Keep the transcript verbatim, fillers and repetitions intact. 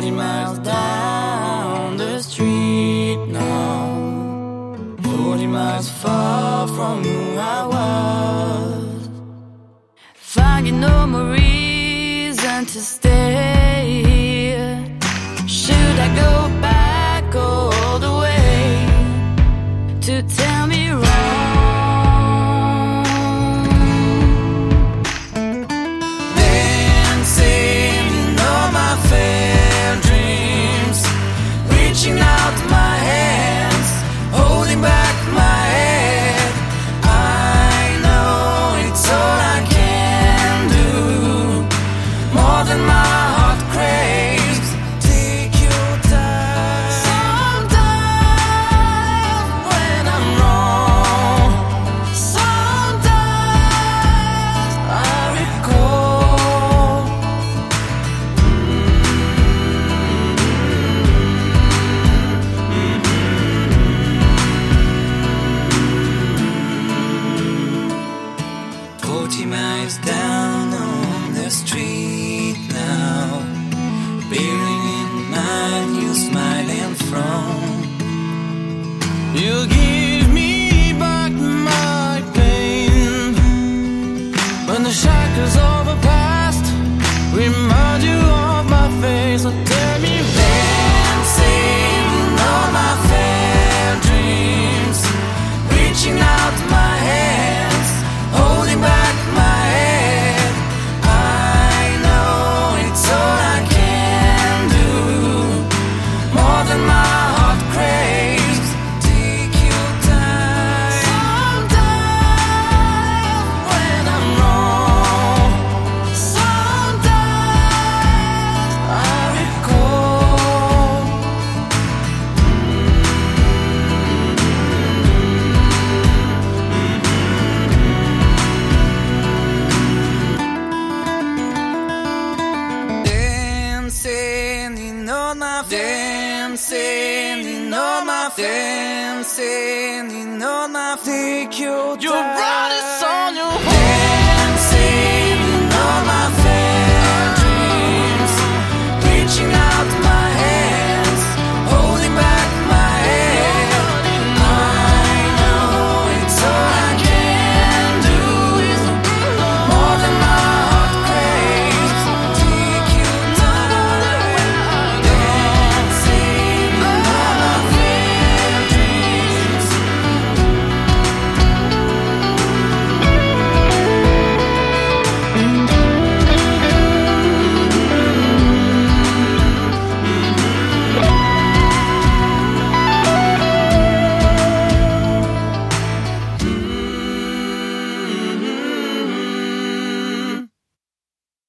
forty miles down the street now, forty miles far from who I was, finding no more reason to stay here. Should I go back all the way to tell me wrong? Dancing in all my failed dreams, reaching out my hands, holding back my head. I know it's all I can do, more than my heart craves. Take your time. Sometimes when I'm wrong, sometimes I recall. Forty miles down on the street now, bearing in mind you smile and frown. You give me back my pain when the shackles of the past remind you of my face. So tell me, dancing in all my failed dreams, reaching out my hands, holding back my head. I know it's all I can do, more than my heart craves. Take your time. Sometimes when I'm wrong, sometimes I recall. Dancing in all my dancing in all my dancing in all my take your time. Your brightest on your